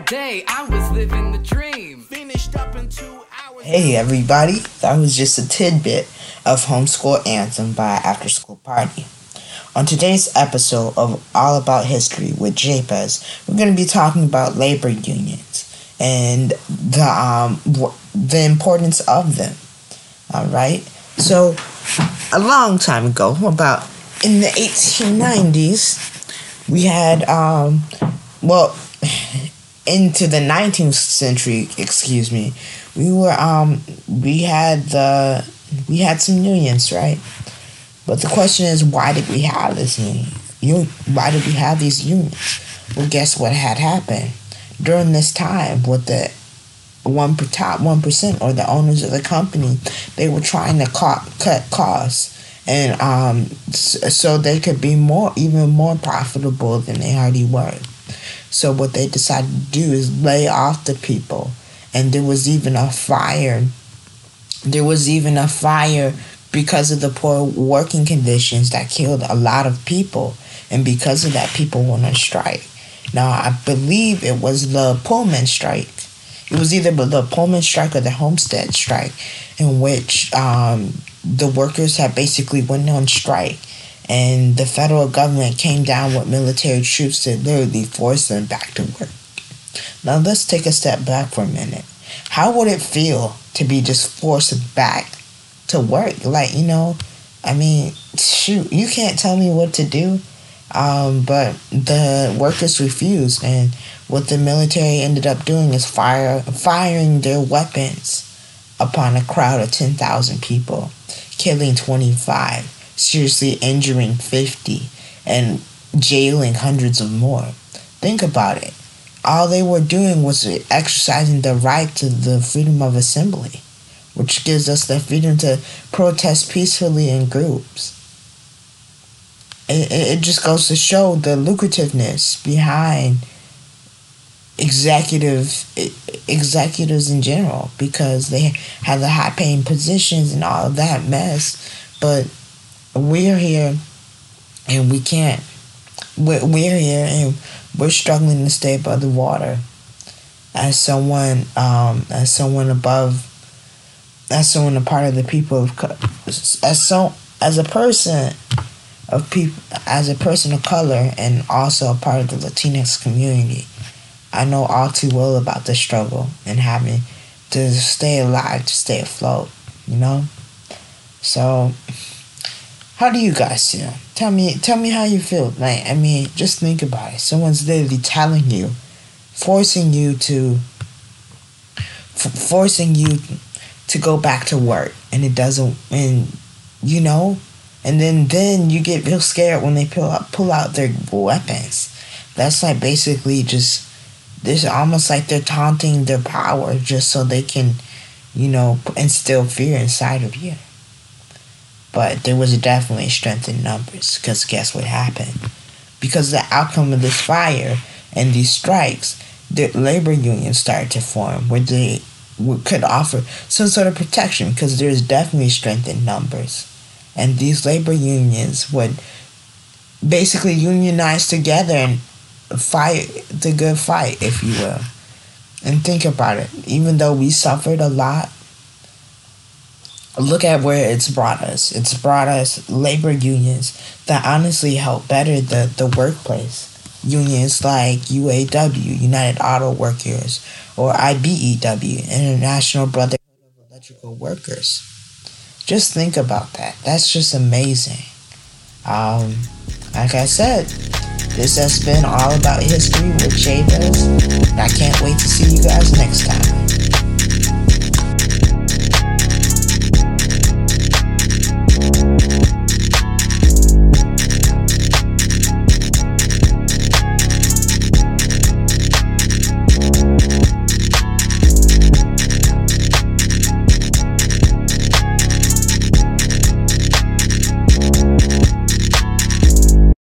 day, I was living the dream. Finished up in 2 hours. Hey everybody, that was just a tidbit of Homeschool Anthem by After School Party. On today's episode of All About History with Jabez, we're going to be talking about labor unions and the importance of them. Alright, so a long time ago, about in the 1890s, we had, into the 19th century, we had some unions, right? But the question is, why did we have this union? Why did we have these unions? Well, guess what had happened during this time with the top 1% or the owners of the company? They were trying to cut costs, and so they could be even more profitable than they already were. So what they decided to do is lay off the people, and there was even a fire. Because of the poor working conditions that killed a lot of people, and because of that, people went on strike. Now, I believe it was the Pullman strike. It was either the Pullman strike or the Homestead strike, in which the workers had basically went on strike, and the federal government came down with military troops to literally force them back to work. Now, let's take a step back for a minute. How would it feel to be just forced back to work? Shoot, you can't tell me what to do. But the workers refused, and what the military ended up doing is firing their weapons upon a crowd of 10,000 people, killing 25, seriously injuring 50, and jailing hundreds of more. Think about it. All they were doing was exercising the right to the freedom of assembly, which gives us the freedom to protest peacefully in groups. It just goes to show the lucrativeness behind executives in general, because they have the high-paying positions and all of that mess. But we're here, and we can't. We're here, and we're struggling to stay above the water. As someone a part of the people of, as a person of color, and also a part of the Latinx community, I know all too well about the struggle and having to stay alive, to stay afloat, So, how do you guys feel? Tell me how you feel. Just think about it. Someone's literally telling you, forcing you to go back to work, and it doesn't, and then you get real scared when they pull out their weapons. That's like basically just, this almost like they're taunting their power just so they can, instill fear inside of you. But there was definitely strength in numbers, because guess what happened? Because the outcome of this fire and these strikes, the labor unions started to form, where they could offer some sort of protection, because there's definitely strength in numbers. And these labor unions would basically unionize together and fight the good fight, if you will. And think about it. Even though we suffered a lot, look at where it's brought us. It's brought us labor unions that honestly help better the workplace. Unions like UAW, United Auto Workers, or IBEW, International Brotherhood of Electrical Workers. Just think about that. That's just amazing. Like I said, this has been All About History with Jabez, and I can't wait to see you guys next time.